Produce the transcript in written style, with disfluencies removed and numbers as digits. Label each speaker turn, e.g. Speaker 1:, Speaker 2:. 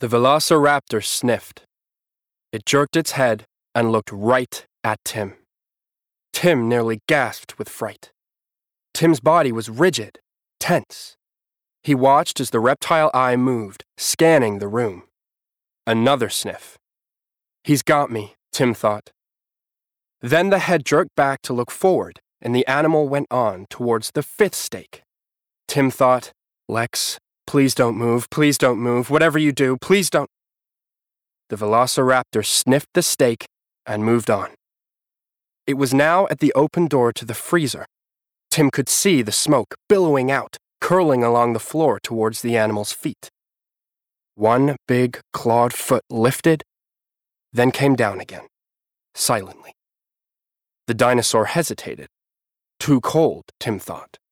Speaker 1: The velociraptor sniffed. It jerked its head and looked right at Tim. Tim nearly gasped with fright. Tim's body was rigid, tense. He watched as the reptile eye moved, scanning the room. Another sniff. He's got me, Tim thought. Then the head jerked back to look forward, and the animal went on towards the fifth stake. Tim thought, Lex, please don't move, whatever you do, please don't. The velociraptor sniffed the stake and moved on. It was now at the open door to the freezer. Tim could see the smoke billowing out, curling along the floor towards the animal's feet. One big clawed foot lifted, then came down again, silently. The dinosaur hesitated. Too cold, Tim thought.